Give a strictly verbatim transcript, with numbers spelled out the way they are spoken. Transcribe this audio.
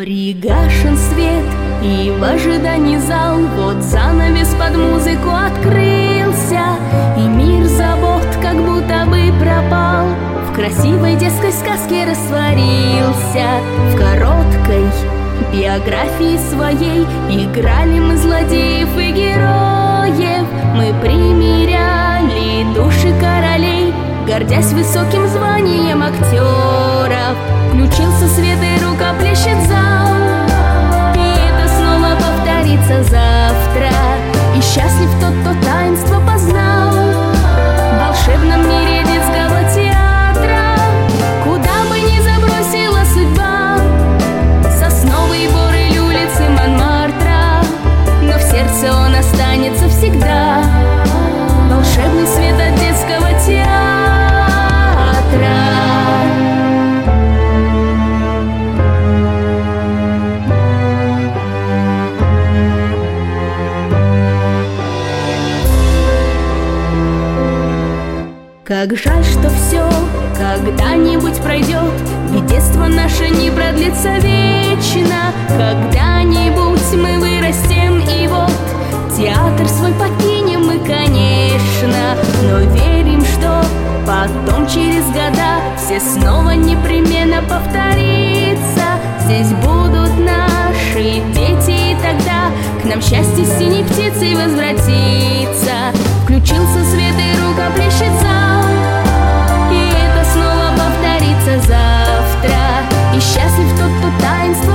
Пригашен свет, и в ожидании зал, вот занавес под музыку открылся, и мир забот как будто бы пропал, в красивой детской сказке растворился. В короткой биографии своей играли мы злодеев и героев, мы примеряли души королей, гордясь высоким званием актеров. Включился свет и рука плещет зал, и это снова повторится завтра. И счастлив тот, кто таинство познал в волшебном мире детского театра. Куда бы ни забросила судьба, сосновые боры или улицы Монмартра, но в сердце он останется всегда. Волшебный свет от детского театра. Как жаль, что все когда-нибудь пройдет, ведь детство наше не продлится вечно. Когда-нибудь мы вырастем, и вот театр свой покинем мы, конечно, но верим, что потом через года все снова непременно повторится. Здесь будут наши дети, и тогда к нам счастье синей птицей возвратится. Включился свет и рука плещет зал, и это снова повторится завтра. И счастлив тот, кто таинство